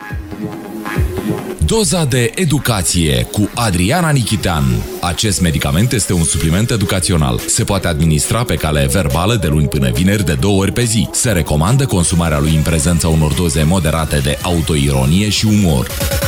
Doza de educație cu Adriana Nichitean. Acest medicament este un supliment educațional. Se poate administra pe cale verbală de luni până vineri de 2 ori pe zi. Se recomandă consumarea lui în prezența unor doze moderate de autoironie și umor.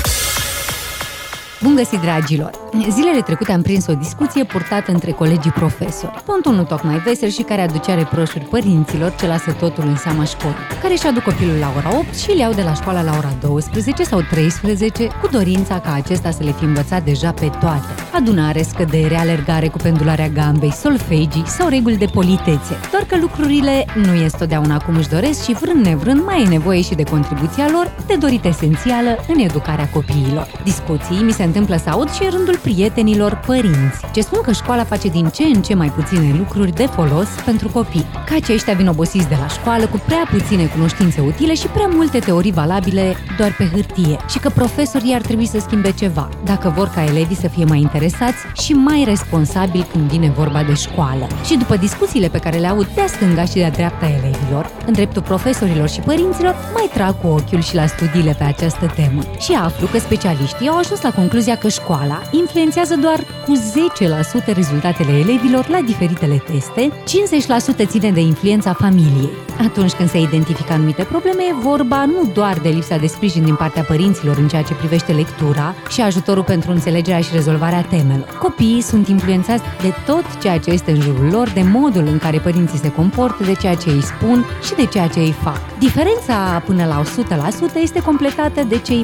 Bun găsit, dragilor! Zilele trecute am prins o discuție purtată între colegii profesori. Pontul nu tocmai vesel și care aducea reproșuri părinților ce lasă totul în seama școlii, care își aduc copilul la ora 8 și îl iau de la școală la ora 12 sau 13 cu dorința ca acesta să le fi învățat deja pe toate. Adunare, scădere, alergare cu pendularea gambei, solfegii sau reguli de politețe. Doar că lucrurile nu ies totdeauna cum își doresc și vrând nevrând mai e nevoie și de contribuția lor, de dorit esențială în educarea copiilor. Discuții mi se întâmplă să aud și în rândul prietenilor părinți, ce spun că școala face din ce în ce mai puține lucruri de folos pentru copii, că aceștia vin obosiți de la școală cu prea puține cunoștințe utile și prea multe teorii valabile doar pe hârtie și că profesorii ar trebui să schimbe ceva, dacă vor ca elevii să fie mai interesați și mai responsabili când vine vorba de școală. Și după discuțiile pe care le aud de-a stânga și de-a dreapta elevilor, în dreptul profesorilor și părinților, mai trag cu ochiul și la studiile pe această temă și aflu că specialiștii au ajuns la concluzia că școala influențează doar cu 10% rezultatele elevilor la diferitele teste, 50% ține de influența familiei. Atunci când se identifică anumite probleme, e vorba nu doar de lipsa de sprijin din partea părinților în ceea ce privește lectura și ajutorul pentru înțelegerea și rezolvarea temelor. Copiii sunt influențați de tot ceea ce este în jurul lor, de modul în care părinții se comportă, de ceea ce îi spun și de ceea ce îi fac. Diferența până la 100% este completată de cei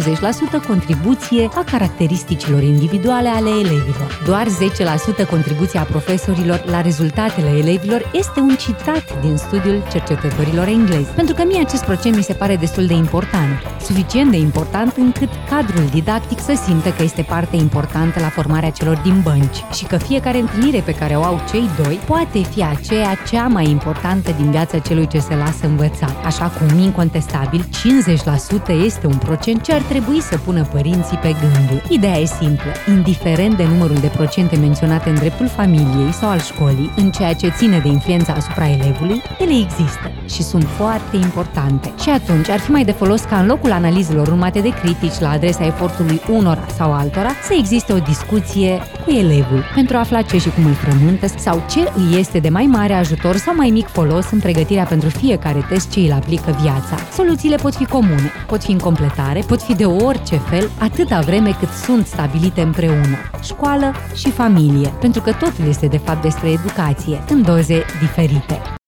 40% contribuție a caracteristicilor individuale ale elevilor. Doar 10% contribuția profesorilor la rezultatele elevilor este un citat din studiul cercetătorilor englezi. Pentru că mie acest procent mi se pare destul de important. Suficient de important încât cadrul didactic să simtă că este parte importantă la formarea celor din bănci și că fiecare întâlnire pe care o au cei doi poate fi aceea cea mai importantă din viața celui ce se lasă învățat. Așa cum, incontestabil, 50% este un procent ce ar trebui să pună părinții pe gânduri. Ideea e simplă. Indiferent de numărul de procente menționate în dreptul familiei sau al școlii, în ceea ce ține de influența asupra elevului, ele există și sunt foarte importante. Și atunci ar fi mai de folos ca în locul analizelor urmate de critici la adresa efortului unora sau altora, să existe o discuție cu elevul pentru a afla ce și cum îl frământă sau ce îi este de mai mare ajutor sau mai mic folos în pregătirea pentru fiecare test ce îl aplică viața. Soluțiile pot fi comune, pot fi în completare, pot fi de orice fel, atâta vreme cât sunt stabilite împreună, școală și familie, pentru că totul este de fapt despre educație, în doze diferite.